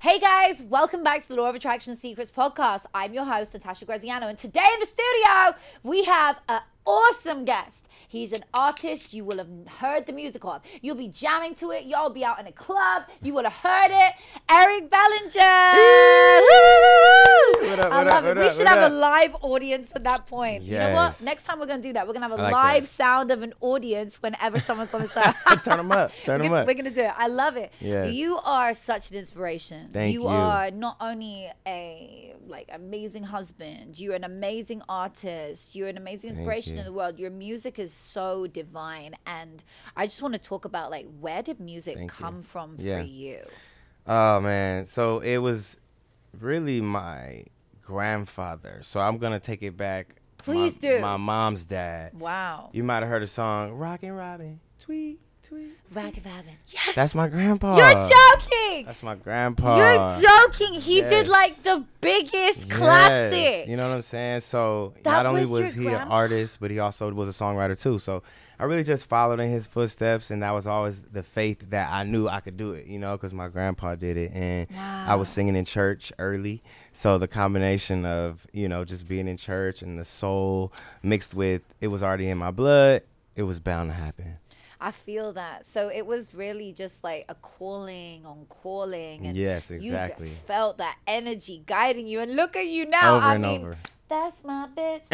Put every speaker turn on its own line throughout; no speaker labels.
Hey guys, welcome back to the Law of Attraction Secrets podcast. I'm your host, Natasha Graziano, and today in the studio, we have an awesome guest. He's an artist you will have heard the music of. You'll be jamming to it. Y'all be out in a club. You will have heard it. Eric Bellinger. I love it. We should have a live audience at that point. Yes. You know what? Next time we're going to do that. We're going to have a live sound of an audience whenever someone's on the show.
Turn them up. Turn them up.
We're going to do it. I love it.
Yes.
You are such an inspiration.
Thank you.
You are not only a amazing husband, you're an amazing artist, you're an amazing inspiration in the world. Your music is so divine, and I just want to talk about where did music come from for you?
Oh man, so it was really my grandfather. So I'm gonna take it back.
Please do.
My mom's dad.
Wow.
You might have heard a song, Rockin' Robin, tweet.
Rockin' Robin. Yes.
That's my grandpa.
You're joking.
That's my grandpa.
You're joking. He did the biggest classic.
You know what I'm saying? So not only was he an artist, but he also was a songwriter too. So I really just followed in his footsteps, and that was always the faith that I knew I could do it, because my grandpa did it, and I was singing in church early. So the combination of, just being in church and the soul mixed with it was already in my blood, it was bound to happen.
I feel that. So it was really just a calling on calling. And
yes, exactly.
You just felt that energy guiding you. And look at you now.
Over and over.
That's my bitch.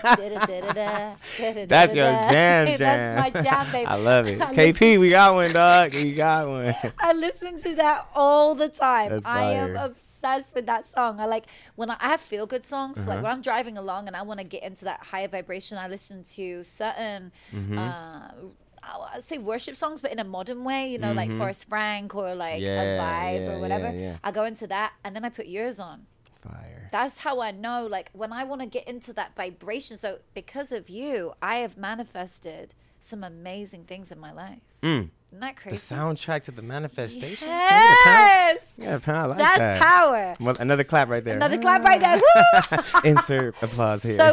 That's your jam.
That's my jam, baby.
I love it. KP, we got one, dog. We got one.
I listen to that all the time.
That's
I
fire.
am obsessed with that song. When I have feel good songs, when I'm driving along and I want to get into that higher vibration, I listen to certain I'd say worship songs, but in a modern way, like Forrest Frank or a vibe or whatever.
Yeah.
I go into that and then I put yours on.
Fire.
That's how I know, when I want to get into that vibration. So because of you, I have manifested some amazing things in my life. Isn't that crazy?
The soundtrack to the manifestation.
Yes.
Yeah, I like
that's
that.
Power.
Well, another clap right there.
Another clap right there. Woo!
Insert applause here.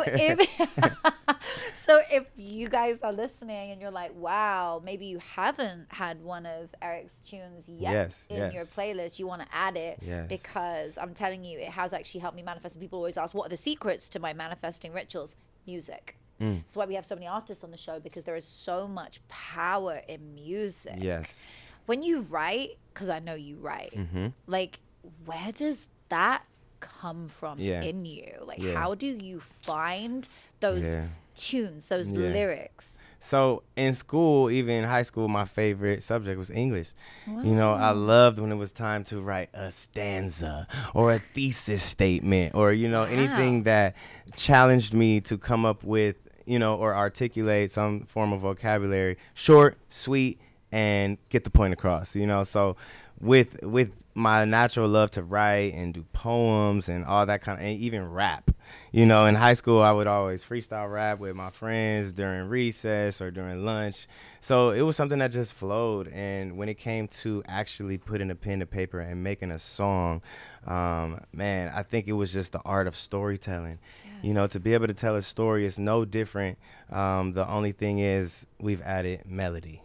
So if you guys are listening and you're like, wow, maybe you haven't had one of Eric's tunes yet in your playlist, you want to add it because I'm telling you, it has actually helped me manifest. And people always ask, what are the secrets to my manifesting rituals? Music. That's why we have so many artists on the show, because there is so much power in music.
Yes.
When you write, because I know you write, where does that come from in you? How do you find those tunes, those lyrics?
So in school, even in high school, my favorite subject was English. Wow. I loved when it was time to write a stanza or a thesis statement or, anything that challenged me to come up with, or articulate some form of vocabulary, short, sweet, and get the point across, So with my natural love to write and do poems and all that and even rap, in high school, I would always freestyle rap with my friends during recess or during lunch. So it was something that just flowed. And when it came to actually putting a pen to paper and making a song, man, I think it was just the art of storytelling. Yes. To be able to tell a story is no different. The only thing is we've added melody.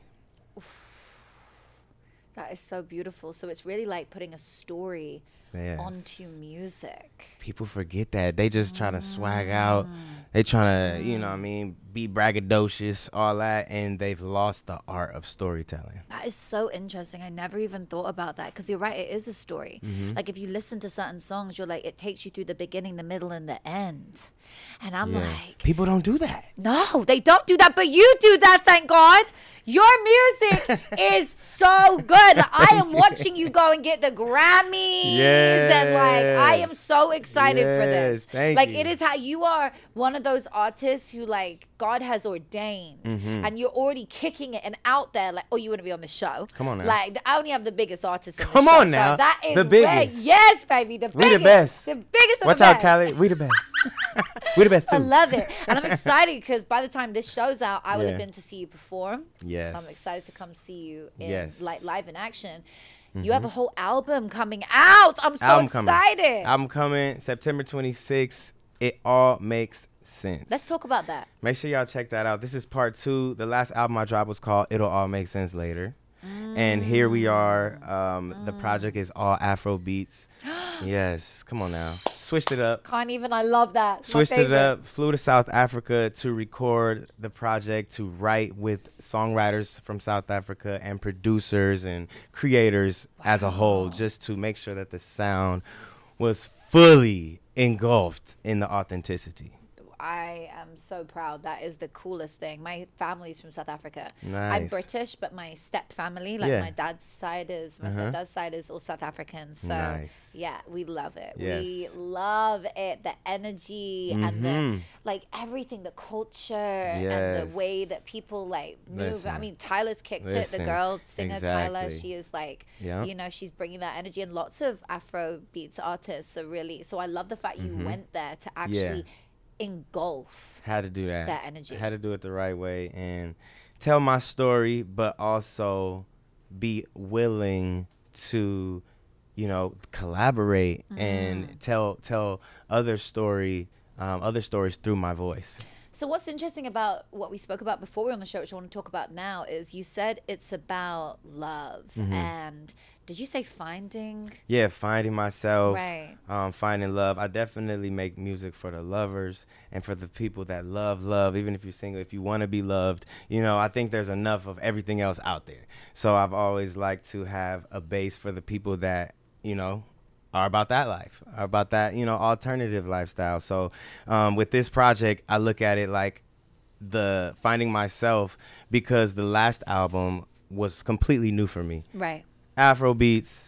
That is so beautiful. So it's really like putting a story onto music.
People forget that. They just try to swag out. They try to, be braggadocious, all that, and they've lost the art of storytelling.
That is so interesting. I never even thought about that, because you're right, it is a story. If you listen to certain songs, you're it takes you through the beginning, the middle, and the end. And I'm
people don't do that.
No, they don't do that, but you do that, thank God. Your music is so good. I am watching you go and get the Grammys. And I am so excited for this.
Thank you.
It is how you are one of those artists who God has ordained, and you're already kicking it and out there. You want to be on the show?
Come on now.
I only have the biggest artists on the show.
Come on now.
So that is
the biggest.
Yes, baby, the biggest.
We the best.
The biggest of
Watch
the best.
out, Callie. We the best. We the best too.
I love it, and I'm excited because by the time this show's out, I would have been to see you perform.
Yes.
So I'm excited to come see you in live in action. You have a whole album coming out. I'm so excited.
Album coming September 26th. It all makes sense.
Let's talk about that.
Make sure y'all check that out. This is part 2. The last album I dropped was called It'll All Make Sense Later. And here we are. The project is all Afro beats. Yes, come on now. Switched it up.
I love that.
Switched it up. Flew to South Africa to record the project, to write with songwriters from South Africa and producers and creators as a whole, just to make sure that the sound was fully engulfed in the authenticity.
I am so proud. That is the coolest thing. My family's from South Africa.
Nice.
I'm British, but my step family, like my dad's side is, my stepdad's side is all South African. So yeah, we love it. Yes. We love it. The energy and the, like, everything, the culture and the way that people like move. I mean, Tyler's kicked it. The girl singer Tyler, she is like, you know, she's bringing that energy, and lots of Afro beats artists are really, so I love the fact you went there to actually engulf.
Had to do that
energy.
Had to do it the right way and tell my story, but also be willing to, you know, collaborate and tell other stories through my voice.
So what's interesting about what we spoke about before we were on the show, which I want to talk about now, is you said it's about love. And did you say finding?
Yeah, finding myself,
right.
Finding love. I definitely make music for the lovers and for the people that love. Even if you're single, if you want to be loved, you know, I think there's enough of everything else out there. So I've always liked to have a base for the people that, you know, are about that life, are about that, you know, alternative lifestyle. So with this project, I look at it like the finding myself, because the last album was completely new for me.
Right.
Afro beats,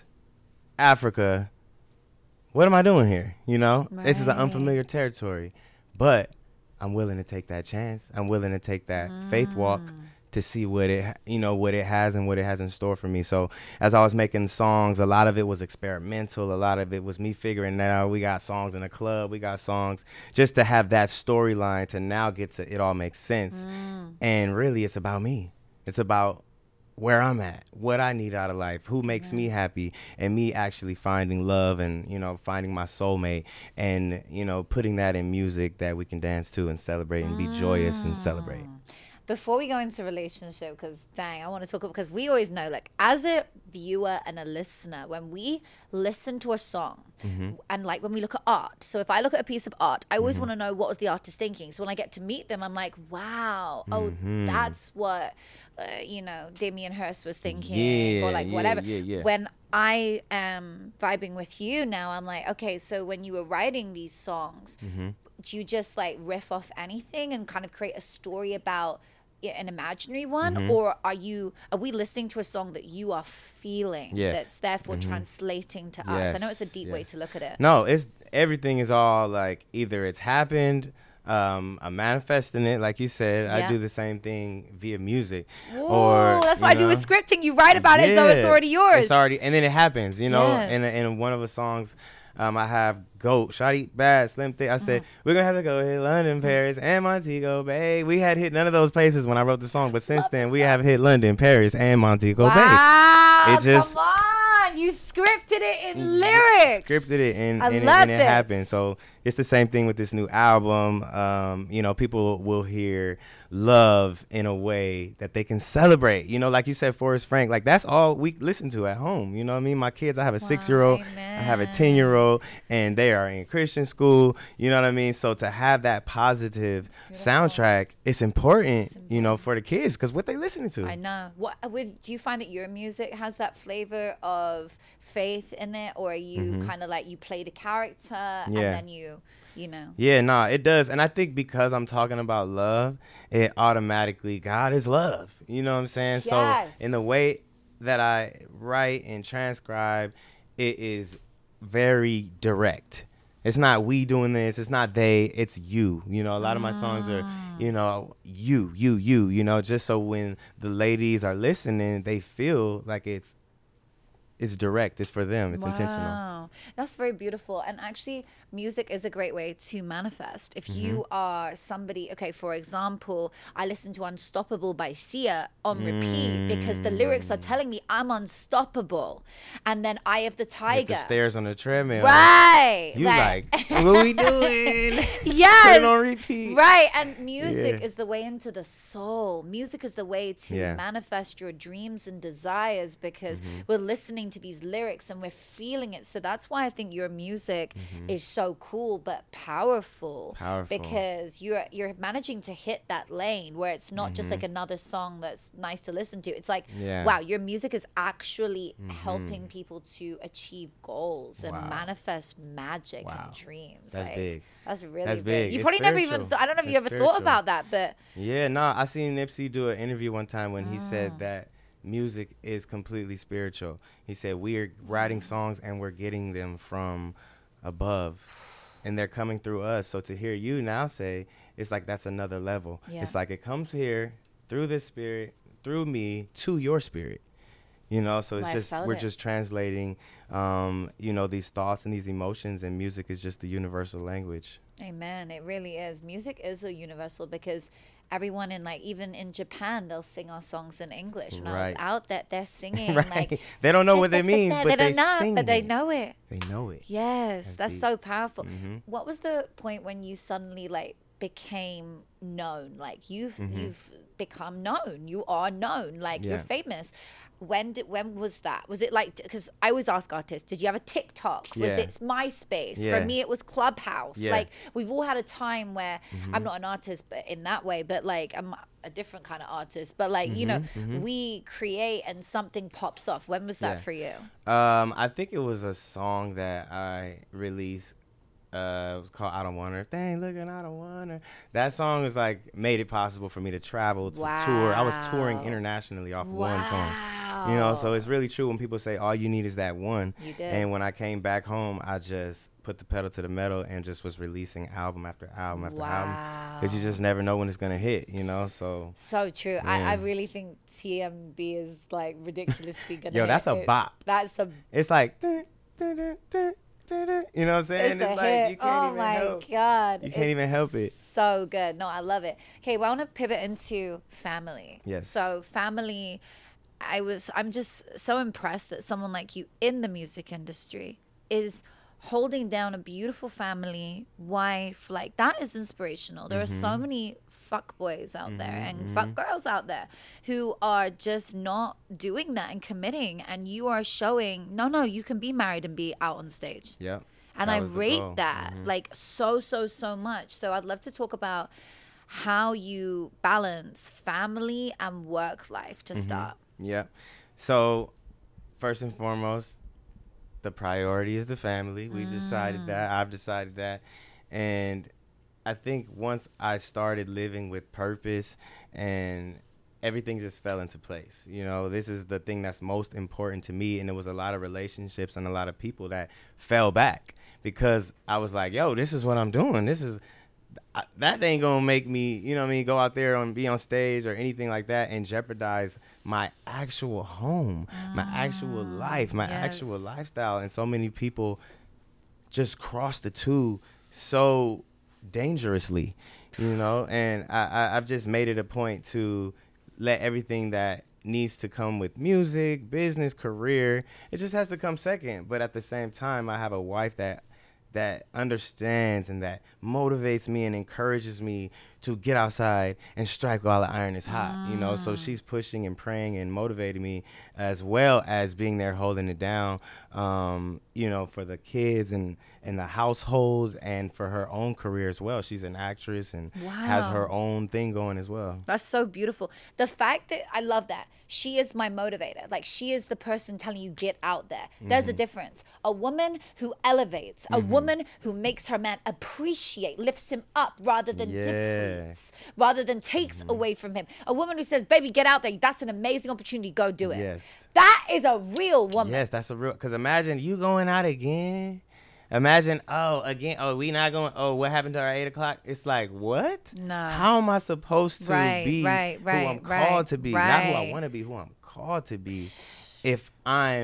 Africa. What am I doing here? You know, This is an unfamiliar territory, but I'm willing to take that chance. I'm willing to take that faith walk to see what it, you know, what it has and what it has in store for me. So as I was making songs, a lot of it was experimental. A lot of it was me figuring that out. We got songs in a club. We got songs just to have that storyline to now get to it all makes sense. And really, it's about me. It's about where I'm at, what I need out of life, who makes me happy, and me actually finding love and, you know, finding my soulmate and, you know, putting that in music that we can dance to and celebrate and be joyous and celebrate.
Before we go into relationship, because dang, I want to talk about, because we always know, like, as a viewer and a listener, when we listen to a song and like when we look at art, so if I look at a piece of art, I always want to know what was the artist thinking. So when I get to meet them, I'm like, wow, oh, that's what you know, Damien Hirst was thinking, or like whatever. When I am vibing with you now, I'm like, okay, so when you were writing these songs, do you just like riff off anything and kind of create a story about an imaginary one, or are we listening to a song that you are feeling, that's therefore translating to us? I know it's a deep way to look at it.
No, it's everything is all like either it's happened, I'm manifesting it, like you said. I do the same thing via music.
Ooh, or that's what I do with scripting. You write about it as though it's already yours.
It's already, and then it happens, you know. In one of the songs, I have Goat, Shawty Bad, Slim Thick. I said, we're going to have to go hit London, Paris, and Montego Bay. We had hit none of those places when I wrote the song, but since then, we have hit London, Paris, and Montego Bay. It just,
come on. You scripted it in lyrics.
Scripted it, and it happened. So it's the same thing with this new album. You know, people will hear love in a way that they can celebrate. You know, like you said, Forrest Frank, like that's all we listen to at home. You know what I mean? My kids, I have a 6-year-old, I have a 10-year-old, and they are in Christian school. You know what I mean? So to have that positive soundtrack, it's important, you know, for the kids, because what they listening to.
I know. Do you find that your music has that flavor of faith in it, or are you kind of like you play the character and then you know?
Yeah, no, it does. And I think because I'm talking about love, it automatically, God is love. You know what I'm saying? Yes. So in the way that I write and transcribe, it is very direct. It's not we doing this. It's not they. It's you. You know, a lot of my songs are, you know, you, you know, just so when the ladies are listening, they feel like it's direct. It's for them. It's intentional.
Wow, that's very beautiful. And actually, music is a great way to manifest. If you are somebody, okay, for example, I listen to Unstoppable by Sia on repeat because the lyrics are telling me I'm unstoppable. And then Eye of the Tiger.
With the stairs on the treadmill.
Right.
You like, what we doing?
Yes.
Put it on repeat.
Right. And music is the way into the soul. Music is the way to manifest your dreams and desires because we're listening to these lyrics and we're feeling it. So that's why I think your music is so cool but powerful. Because you're managing to hit that lane where it's not just like another song that's nice to listen to. It's like, wow, your music is actually helping people to achieve goals and manifest magic and dreams.
That's
like,
big.
That's really
that's
big. You
it's
probably
spiritual.
never even I don't know if you ever thought about that, but
I seen Nipsey do an interview one time when he said that music is completely spiritual. He said we are writing songs and we're getting them from above and they're coming through us. So to hear you now say, it's like that's another level. It's like it comes here through this spirit, through me to your spirit. You know, so it's we're just translating, these thoughts and these emotions, and music is just the universal language.
Amen. It really is. Music is a universal because everyone even in Japan, they'll sing our songs in English. When I was out there, they're singing like
they don't know what it means, but they sing
but they know it.
They know it.
Yes, that's so powerful. What was the point when you suddenly became known? Like you've become known. You are known. Like you're famous. When was that? Was it because I always ask artists, did you have a TikTok? Was it MySpace? For me, it was Clubhouse. Like we've all had a time where I'm not an artist, but in that way, but I'm a different kind of artist. But we create and something pops off. When was that for you?
I think it was a song that I released. It was called I Don't Want Her. Dang, looking, I don't want her. That song was made it possible for me to travel, to tour. I was touring internationally off one song. You know, so it's really true when people say all you need is that one.
You did.
And when I came back home, I just put the pedal to the metal and just was releasing album after album after album. Because you just never know when it's going to hit, you know, so.
So true. I really think TMB is ridiculously going to
Yo, that's a bop. It's like. You know what I'm saying?
It's like you can't even help. Oh my God.
You can't even help it.
So good. No, I love it. Okay, well, I want to pivot into family.
Yes.
So family, I'm just so impressed that someone like you in the music industry is holding down a beautiful family, wife. That is inspirational. There are so many fuck boys out there and fuck girls out there who are just not doing that and committing, and you are showing no, you can be married and be out on stage.
Yeah.
And I rate that so much. So I'd love to talk about how you balance family and work life to start.
Yeah. So first and foremost, the priority is the family. We decided that. I've decided that. And I think once I started living with purpose and everything just fell into place. You know, this is the thing that's most important to me. And there was a lot of relationships and a lot of people that fell back because I was like, yo, this is what I'm doing. That ain't going to make me, go out there and be on stage or anything like that and jeopardize my actual home, my actual life, my actual lifestyle. And so many people just cross the two so dangerously, and I've just made it a point to let everything that needs to come with music, business, career, it just has to come second. But at the same time, I have a wife that understands and that motivates me and encourages me to get outside and strike while the iron is hot, so she's pushing and praying and motivating me as well as being there holding it down, for the kids and the household and for her own career as well. She's an actress and has her own thing going as well.
That's so beautiful. The fact that I love that she is my motivator. She is the person telling you get out there. There's a difference. A woman who elevates, a woman who makes her man appreciate, lifts him up rather than depletes, rather than takes away from him. A woman who says, baby, get out there. That's an amazing opportunity. Go do it.
Yes.
That is a real woman.
Yes, that's a real, because imagine you going out again. Imagine, we not going, what happened to our 8 o'clock? It's like, what?
No.
How am I supposed to be who I'm called to be?
Right.
Not who I want to be, who I'm called to be. If I'm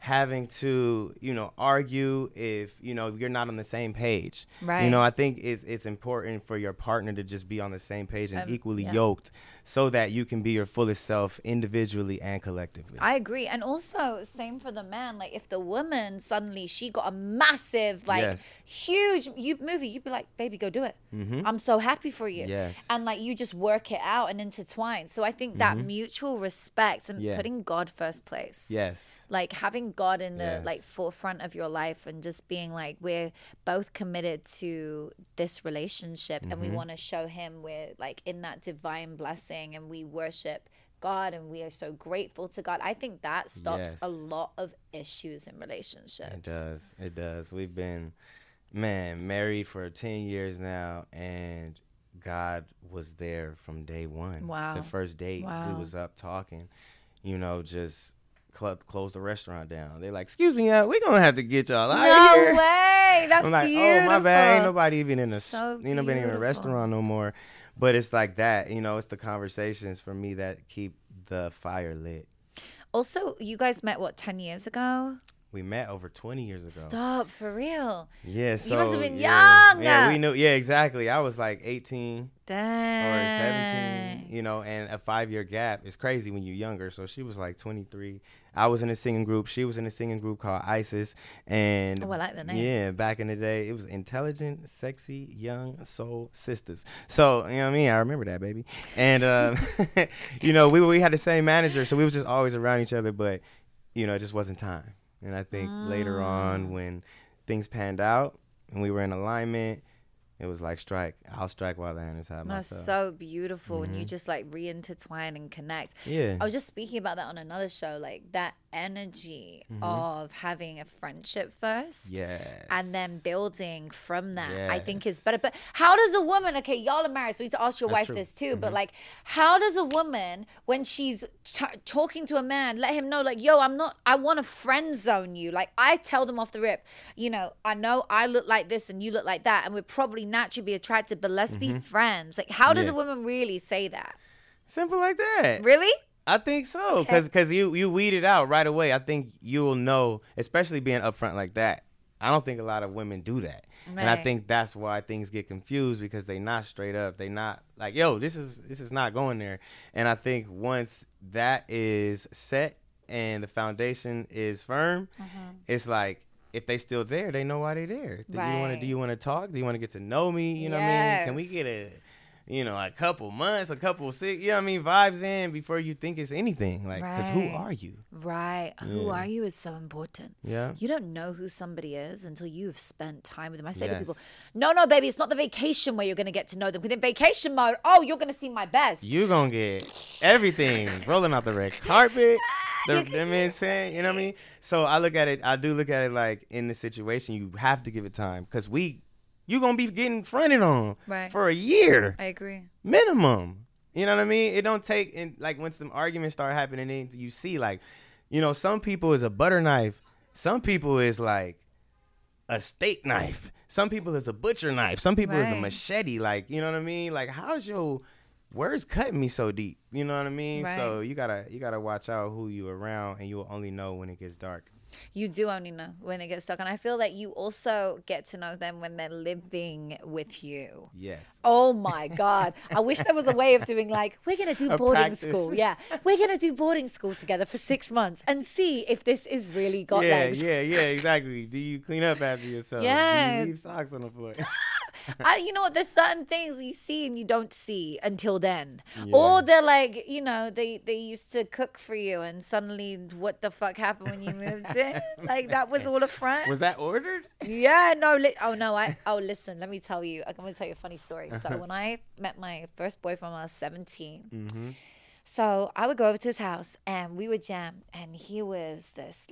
having to, argue if, you're not on the same page.
Right.
I think it's important for your partner to just be on the same page and equally yoked, so that you can be your fullest self individually and collectively.
I agree. And also, same for the man. Like, if the woman suddenly, she got a massive, huge movie, you'd be like, baby, go do it.
Mm-hmm.
I'm so happy for you.
Yes.
And, like, you just work it out and intertwine. So I think that mutual respect and putting God first place.
Yes.
Like, having God in the, forefront of your life, and just being like, we're both committed to this relationship, and we want to show him we're, like, in that divine blessing, and we worship God, and we are so grateful to God. I think that stops a lot of issues in relationships.
It does. We've been, married for 10 years now, and God was there from day one.
Wow.
The first date, we was up talking, just close the restaurant down. They're like, excuse me, we're going to have to get y'all out of here.
No way. That's
I'm like,
beautiful.
Oh, my bad. Ain't nobody even in
been
in a restaurant no more. But it's like that, it's the conversations for me that keep the fire lit.
Also, you guys met, 10 years ago?
We met over 20 years ago.
Stop, for real?
Yeah, so.
You must have been young.
Yeah, we knew. Yeah, exactly. I was like 18.
Dang.
Or 17, and a 5-year gap is crazy when you're younger. So she was like 23. I was in a singing group. She was in a singing group called ISIS. And
I like the name.
Yeah, back in the day, it was Intelligent, Sexy, Young Soul Sisters. So, you know what I mean? I remember that, baby. And, we had the same manager, so we was just always around each other, but, it just wasn't time. And I think later on, when things panned out and we were in alignment, it was like I'll strike while the iron is hot myself.
That's so beautiful when you just like re-intertwine and connect.
Yeah.
I was just speaking about that on another show, like that energy of having a friendship first.
Yes.
And then building from that,
yes.
I think is better. But how does a woman, okay, y'all are married, so we need to ask your wife this too, but like, how does a woman, when she's talking to a man, let him know like, yo, I want to friend zone you. Like, I tell them off the rip, I know I look like this and you look like that, and we're probably naturally be attracted, but let's be friends. Like, how does a woman really say that?
Simple like that.
Really?
I think so, because you weed it out right away. I think you'll know, especially being upfront like that. I don't think a lot of women do that. Right. And I think that's why things get confused, because they not straight up. They not like, yo, this is not going there. And I think once that is set and the foundation is firm, it's like, if they still there, they know why they there.
Right.
Do you want to talk? Do you want to get to know me? You know what I mean? Can we get a couple months, a couple six, vibes in before you think it's anything. Like, because who are you?
Right. Yeah. Who are you is so important.
Yeah.
You don't know who somebody is until you've spent time with them. I say to people, no, baby, it's not the vacation where you're going to get to know them. Within vacation mode, you're going to see my best.
You're going to get everything rolling out the red carpet. You know what I mean? So I do look at it like, in this situation, you have to give it time, because you're going to be getting fronted on for a year.
I agree.
Minimum. You know what I mean? It don't take, and like, once them arguments start happening, then you see, like, some people is a butter knife. Some people is like a steak knife. Some people is a butcher knife. Some people is a machete. Like, you know what I mean? Like, how's your words cutting me so deep? You know what I mean?
Right.
So you gotta watch out who you around, and you'll only know when it gets dark.
You do only know when they get stuck. And I feel that you also get to know them when they're living with you.
Yes.
Oh, my God. I wish there was a way of doing like, we're going to do boarding school. Yeah. We're going to do boarding school together for 6 months and see if this is really got legs.
Yeah, exactly. Do you clean up after yourself?
Yeah.
Do you leave socks on the floor?
You know what? There's certain things you see and you don't see until then. Yeah. Or they're like, they used to cook for you, and suddenly what the fuck happened when you moved in? Like, that was all a front.
Was that ordered?
Yeah, no. Listen, let me tell you. I'm going to tell you a funny story. So when I met my first boyfriend when I was 17, so I would go over to his house and we would jam, and he was this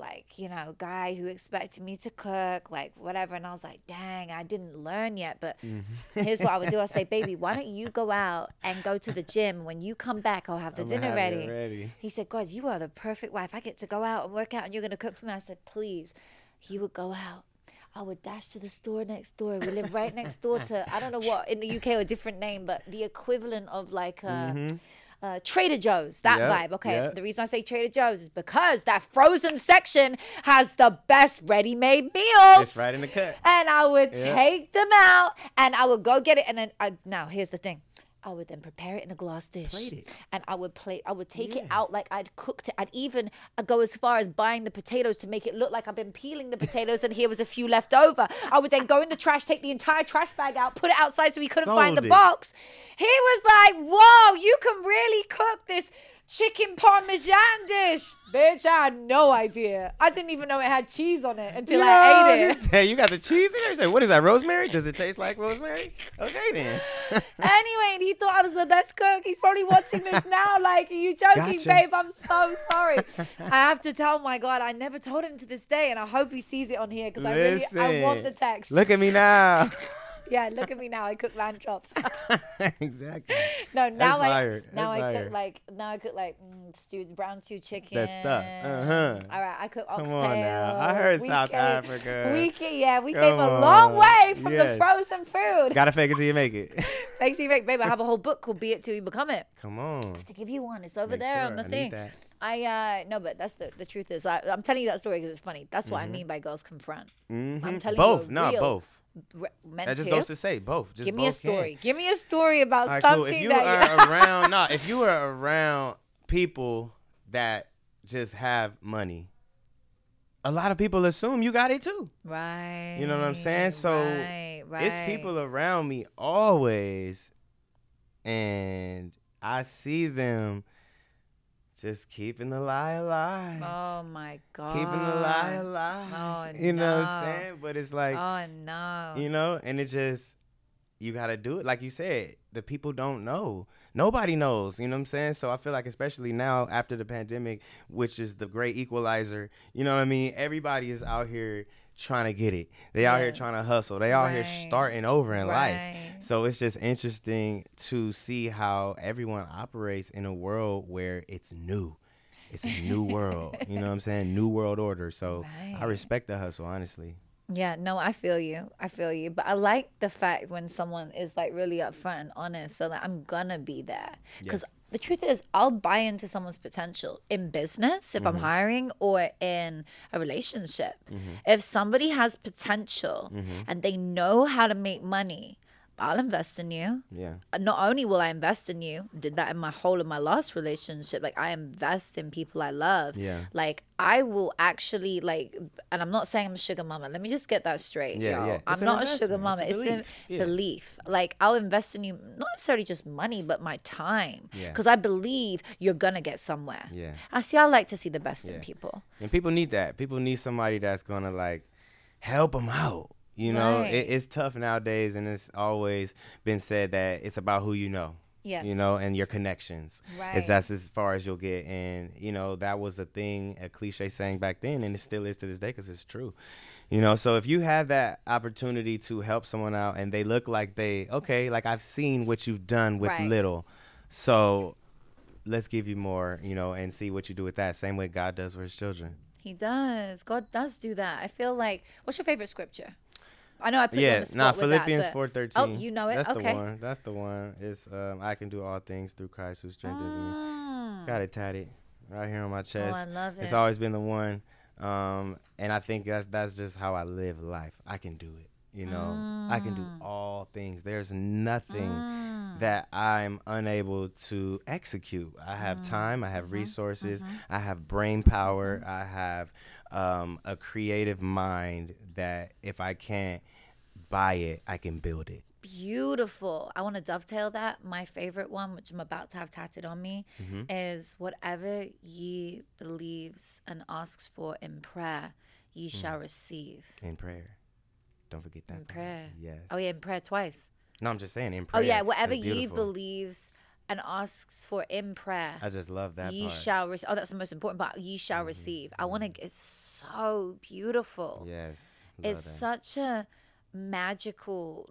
guy who expected me to cook, like whatever. And I was like, dang, I didn't learn yet. But here's what I would do. I'd say, baby, why don't you go out and go to the gym? When you come back, I'll have the dinner ready. He said, God, you are the perfect wife. I get to go out and work out and you're going to cook for me. I said, please. He would go out. I would dash to the store next door. We live right next door to, I don't know what, in the UK, a different name, but the equivalent of like Trader Joe's, that vibe. Okay, the reason I say Trader Joe's is because that frozen section has the best ready-made meals.
It's right in the cut.
And I would take them out, and I would go get it. And then now here's the thing. I would then prepare it in a glass dish.
Plate it.
And I would take it out like I'd cooked it. I'd even go as far as buying the potatoes to make it look like I've been peeling the potatoes and here was a few left over. I would then go in the trash, take the entire trash bag out, put it outside so he couldn't find the box. He was like, whoa, you can really cook this chicken parmesan dish. Bitch, I had no idea. I didn't even know it had cheese on it until I ate it.
Hey, you got the cheese in there? Say, what is that, rosemary? Does it taste like rosemary? Okay, then.
Anyway, he thought I was the best cook. He's probably watching this now like, are you joking, babe? I'm so sorry. I have to tell my God, I never told him to this day, and I hope he sees it on here because I want the text.
Look at me now.
Yeah, look at me now. I cook lamb chops.
Exactly.
No, now I cook like stewed brown stew chicken.
That stuff.
All right, I cook oxtail.
Come on now. I heard South Africa.
We came a long way from the frozen food.
Gotta fake it till you make it.
Fake till you make, babe. I have a whole book called "Be It Till You Become It."
Come on.
I have to give you one. It's over there on the thing. No, but that's the truth is I'm telling you that story because it's funny. That's what I mean by girls confront. I'm telling
both.
you
Both.
That
just goes to say both. Just
give me a story. Give me a story about
something.
Cool.
If you are around, if you are around people that just have money, a lot of people assume you got it too.
Right.
You know what I'm saying? So it's people around me always, and I see them just keeping the lie alive.
Oh, my God.
Keeping the lie alive.
Oh,
you know what I'm saying? But it's like,
oh, no.
You know, and it just, you got to do it. Like you said, the people don't know. Nobody knows, you know what I'm saying? So I feel like especially now after the pandemic, which is the great equalizer, you know what I mean? Everybody is out here trying to get it. They out here trying to hustle. They out here starting over in life. So it's just interesting to see how everyone operates in a world where it's new. It's a new world. You know what I'm saying? New world order. So I respect the hustle, honestly.
Yeah, no, I feel you. But I like the fact when someone is like really upfront and honest. So like, I'm gonna be there. Because the truth is, I'll buy into someone's potential in business if I'm hiring or in a relationship. If somebody has potential and they know how to make money, I'll invest in you. Yeah. Not only will I invest in you, did that in my whole of my last relationship. Like, I invest in people I love. Yeah. Like, I will actually, and I'm not saying I'm a sugar mama. Let me just get that straight, y'all. Yeah. I'm not a sugar mama. It's a belief. Like, I'll invest in you, not necessarily just money, but my time. Because I believe you're going to get somewhere. Yeah. I like to see the best in people.
And people need that. People need somebody that's going to, help them out. You know, it's tough nowadays, and it's always been said that it's about who you know. Yes. You know, and your connections. Right. That's as far as you'll get. And, you know, that was a thing, a cliche saying back then, and it still is to this day because it's true. You know, so if you have that opportunity to help someone out and they look like I've seen what you've done with little. So let's give you more, you know, and see what you do with that. Same way God does for his children.
He does. God does do that. I feel like, what's your favorite scripture? I know I put you on the spot with
Philippians
that,
4:13.
Oh, you know it?
That's the one. That's the one. It's I can do all things through Christ who strengthens me. Got it tatted right here on my chest.
Oh, I love it.
It's always been the one. And I think that's just how I live life. I can do it. You know, I can do all things. There's nothing that I'm unable to execute. I have time. I have resources. I have brain power. I have a creative mind that if I can't buy it, I can build it.
Beautiful. I want to dovetail that. My favorite one, which I'm about to have tatted on me, is whatever ye believes and asks for in prayer, ye shall receive.
In prayer. Don't forget that.
In prayer.
Yes.
Oh, yeah, in prayer twice.
No, I'm just saying in prayer.
Oh, yeah, whatever ye believes and asks for in prayer.
I just love that
ye
part.
Shall receive. Oh, that's the most important part. Ye shall receive. I want to, it's so beautiful.
Yes.
It's such a magical,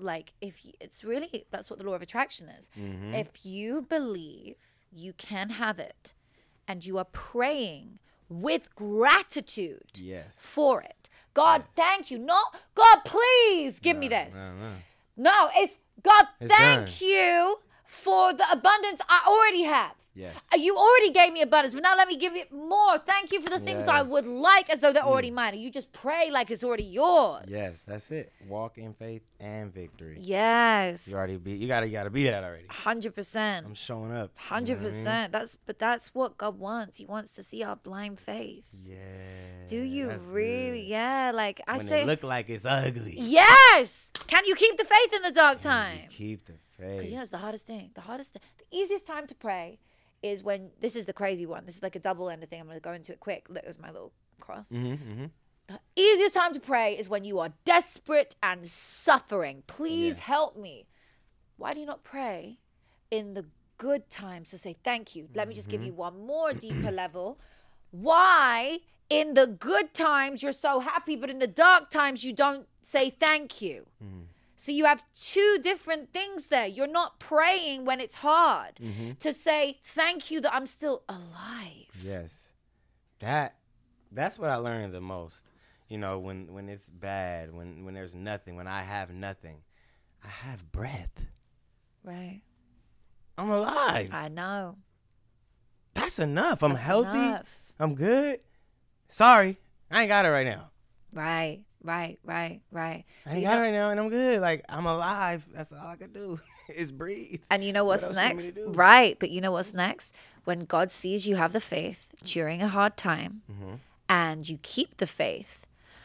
that's what the law of attraction is. If you believe you can have it and you are praying with gratitude for it. God, thank you. No, God, please give me this. No, it's God, thank you for the abundance I already have.
Yes.
You already gave me abundance, but now let me give you more. Thank you for the things I would like as though they're already mine. And you just pray like it's already yours.
Yes, that's it. Walk in faith and victory.
Yes.
You already be. You gotta be that already.
100%.
I'm showing up.
100%. You know what I mean? That's what God wants. He wants to see our blind faith.
Yeah.
Do you really? Good. Yeah. Like I
when
say,
it look like it's ugly.
Yes. Can you keep the faith in the dark time?
Keep the faith.
Because it's the hardest thing. The easiest time to pray is when, this is the crazy one. This is like a double-ended thing. I'm going to go into it quick. Look, there's my little cross. The easiest time to pray is when you are desperate and suffering. Please help me. Why do you not pray in the good times to say thank you? Let me just give you one more deeper level. Why in the good times you're so happy, but in the dark times you don't say thank you? So you have two different things there. You're not praying when it's hard to say, thank you that I'm still alive.
Yes. That's what I learned the most. You know, when it's bad, when there's nothing, when I have nothing, I have breath.
Right.
I'm alive.
I know.
That's enough. I'm healthy. I'm good. Sorry, I ain't got it right now.
Right. I
ain't got it right now, and I'm good. Like, I'm alive. That's all I can do is breathe.
And you know what's next? Right. But you know what's next? When God sees you have the faith during a hard time and you keep the faith,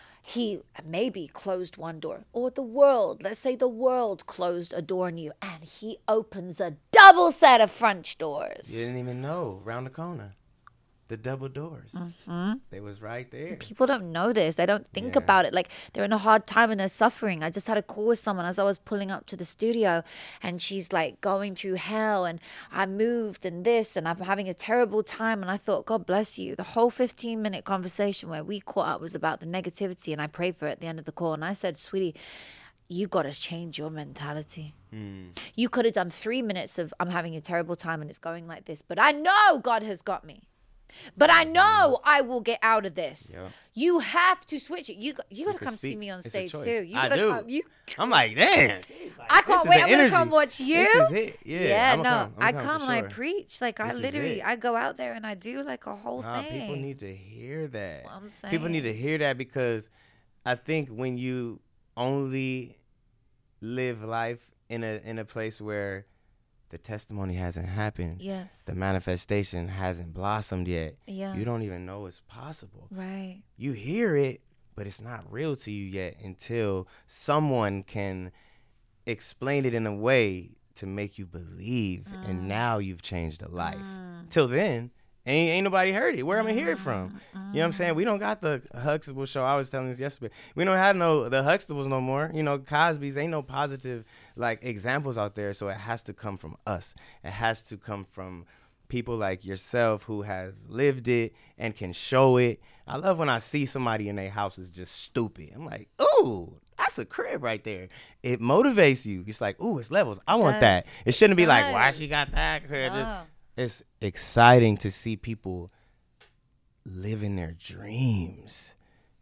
he maybe closed one door, or let's say the world closed a door on you, and he opens a double set of French doors.
You didn't even know, around the corner. The double doors. They was right there.
People don't know this. They don't think about it. Like, they're in a hard time and they're suffering. I just had a call with someone as I was pulling up to the studio, and she's like going through hell, and I moved and this, and I'm having a terrible time. And I thought, God bless you. The whole 15-minute conversation where we caught up was about the negativity, and I prayed for it at the end of the call. And I said, sweetie, you got to change your mentality. You could have done 3 minutes of, I'm having a terrible time and it's going like this, but I know God has got me. But I know I will get out of this. Yeah. You have to switch it. You got to come see me on stage too.
I do. I'm like, damn.
I can't wait. I'm going to come watch you.
This is it. Yeah.
I come and I preach. Like, I go out there and I do like a whole thing.
People need to hear that.
That's what I'm saying.
People need to hear that, because I think when you only live life in a place where the testimony hasn't happened.
Yes.
The manifestation hasn't blossomed yet.
Yeah.
You don't even know it's possible.
Right.
You hear it, but it's not real to you yet until someone can explain it in a way to make you believe. And now you've changed a life. Till then, ain't nobody heard it. Where am I hear it from? You know what I'm saying? We don't got the Huxtable show. I was telling this yesterday. We don't have the Huxtables no more. You know, Cosby's, ain't no positive like examples out there. So it has to come from us. It has to come from people like yourself who has lived it and can show it. I love when I see somebody in their house is just stupid. I'm like, ooh, that's a crib right there. It motivates you. It's like, ooh, it's levels. I want that. It shouldn't be like, why she got that crib? No. It's exciting to see people living their dreams.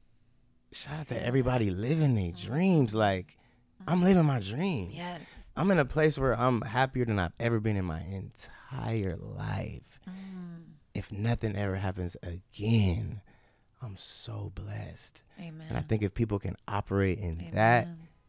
Shout out to everybody living their dreams. Like, I'm living my dreams.
Yes.
I'm in a place where I'm happier than I've ever been in my entire life. If nothing ever happens again, I'm so blessed.
Amen.
And I think if people can operate in that,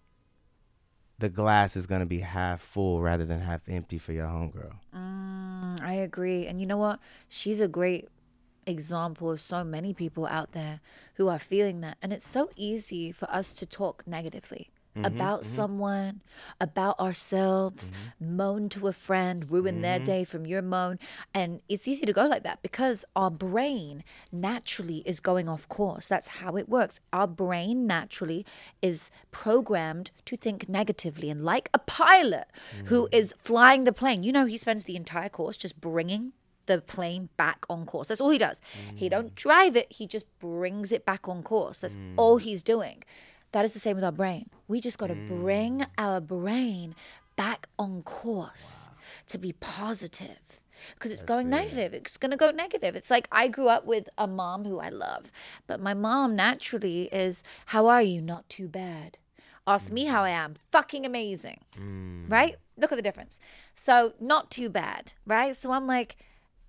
the glass is going to be half full rather than half empty for your homegirl.
I agree. And you know what? She's a great example of so many people out there who are feeling that. And it's so easy for us to talk negatively about someone, about ourselves, moan to a friend, ruin their day from your moan. And it's easy to go like that because our brain naturally is going off course. That's how it works. Our brain naturally is programmed to think negatively. And like a pilot who is flying the plane, you know, he spends the entire course just bringing the plane back on course. That's all he does. He don't drive it. He just brings it back on course. That's all he's doing. That is the same with our brain. We just got to bring our brain back on course to be positive, because it's going negative. It's going to go negative. It's like I grew up with a mom who I love, but my mom naturally is, how are you? Not too bad. Ask me how I am. Fucking amazing. Right? Look at the difference. So not too bad. Right? So I'm like,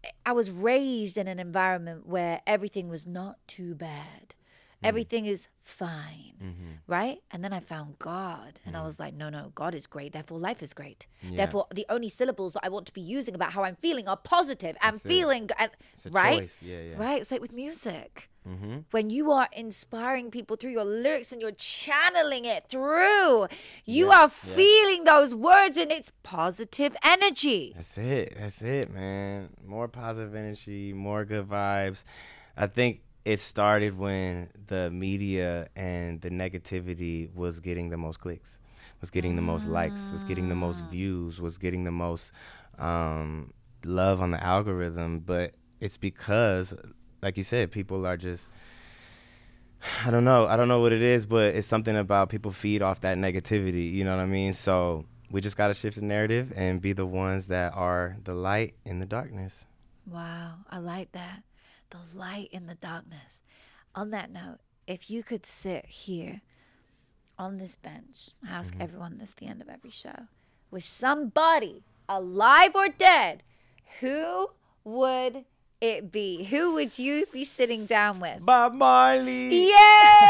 I was raised in an environment where everything was not too bad. Everything is fine, right? And then I found God, and I was like, no, God is great. Therefore, life is great. Yeah. Therefore, the only syllables that I want to be using about how I'm feeling are positive. I'm feeling, right?
Choice. Yeah.
Right? It's like with music. When you are inspiring people through your lyrics and you're channeling it through, you are feeling those words, and it's positive energy.
That's it, man. More positive energy, more good vibes. I think it started when the media and the negativity was getting the most clicks, was getting the most likes, was getting the most views, was getting the most love on the algorithm. But it's because, like you said, people are just, I don't know what it is, but it's something about people feed off that negativity, you know what I mean? So we just got to shift the narrative and be the ones that are the light in the darkness.
Wow, I like that. The light in the darkness. On that note, if you could sit here on this bench, I ask everyone this at the end of every show, with somebody alive or dead, who would it be? Who would you be sitting down with?
Bob Marley.
Yay!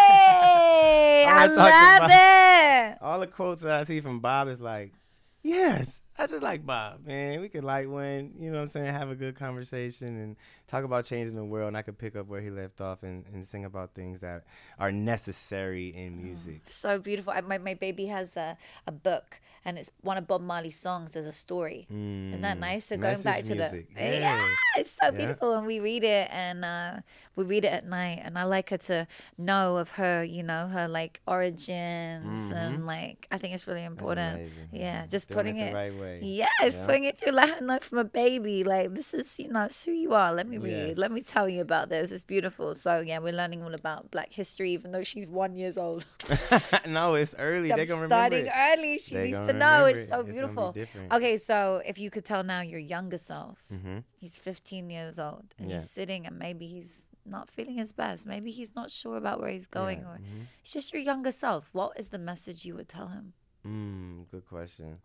I love it.
All the quotes that I see from Bob is like, yes, I just like Bob, man. We could light one, you know what I'm saying, have a good conversation and talk about changing the world. And I could pick up where he left off and sing about things that are necessary in music.
So beautiful. My baby has a book, and it's one of Bob Marley's songs. There's a story. Isn't that nice? So going back to
music.
it's so beautiful. And we read it, and we read it at night. And I like her to know of her, you know, her like origins, and like I think it's really important. Yeah, just putting it
the right way.
Yes, putting it through, let her know from a baby, like this is, you know, it's who you are. Let me read. Let me tell you about this. It's beautiful. So yeah, we're learning all about Black history, even though she's 1 year old.
No, it's early. They're gonna remember
starting early. She needs to know. It's so beautiful. Okay, so if you could tell now your younger self, he's 15 years old, and he's sitting, and maybe he's not feeling his best. Maybe he's not sure about where he's going, or it's just your younger self. What is the message you would tell him?
Good question.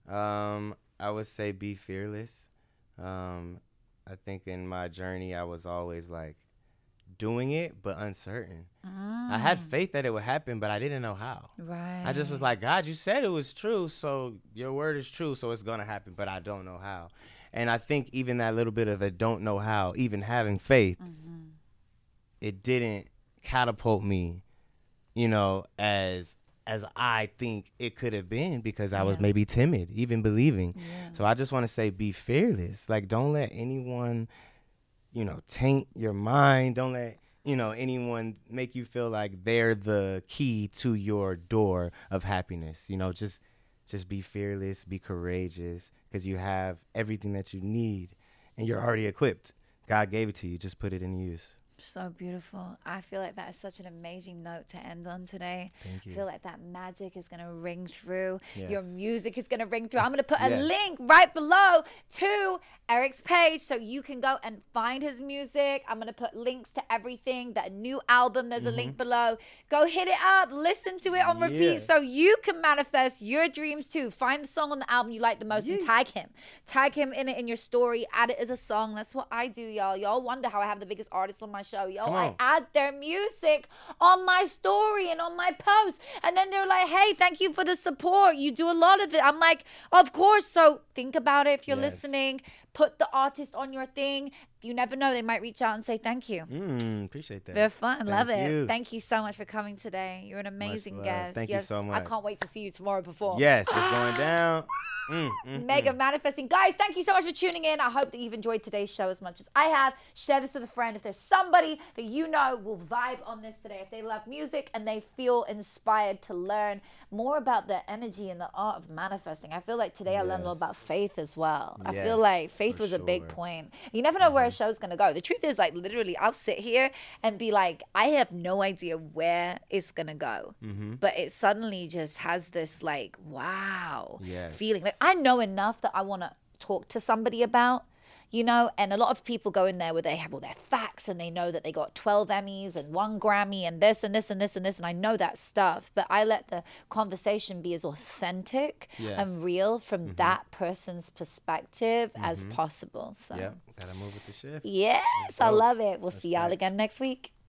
I would say be fearless. I think in my journey, I was always like doing it, but uncertain. I had faith that it would happen, but I didn't know how.
Right.
I just was like, God, you said it was true, so your word is true, so it's going to happen, but I don't know how. And I think even that little bit of a don't know how, even having faith, it didn't catapult me, you know, as I think it could have been, because I was maybe timid, even believing. So I just want to say be fearless. Like, don't let anyone, you know, taint your mind. Don't let, you know, anyone make you feel like they're the key to your door of happiness. You know, just be fearless, be courageous, because you have everything that you need and you're already equipped. God gave it to you. Just put it in use.
So beautiful. I feel like that is such an amazing note to end on today.
Thank you.
I feel like that magic is going to ring through. Yes. Your music is going to ring through. I'm going to put a link right below to Eric's page so you can go and find his music. I'm going to put links to everything. That new album, there's a link below. Go hit it up. Listen to it on repeat so you can manifest your dreams too. Find the song on the album you like the most and tag him. Tag him in it in your story. Add it as a song. That's what I do, y'all. Y'all wonder how I have the biggest artists on my show. I add their music on my story and on my post, and then they're like, hey, thank you for the support, you do a lot of it. I'm like, of course. So think about it. If you're listening, put the artist on your thing. You never know, they might reach out and say thank you.
Appreciate that.
Very fun. Love it. Thank you so much for coming today. You're an amazing guest.
Thank you so much.
I can't wait to see you tomorrow perform.
Yes, it's going down.
Mega manifesting. Guys, thank you so much for tuning in. I hope that you've enjoyed today's show as much as I have. Share this with a friend. If there's somebody that you know will vibe on this today, if they love music and they feel inspired to learn more about the energy and the art of manifesting. I feel like today I learned a lot about faith as well. I feel like faith was a big point. You never know where a show's going to go. The truth is, like, literally, I'll sit here and be like, I have no idea where it's going to go. But it suddenly just has this, like, wow feeling. Like, I know enough that I want to talk to somebody about. you know, and a lot of people go in there where they have all their facts and they know that they got 12 Emmys and 1 Grammy and this and this and this and this. And I know that stuff, but I let the conversation be as authentic and real from that person's perspective as possible. So
yeah, gotta move with the shift.
Yes, I love it. We'll see y'all again next week.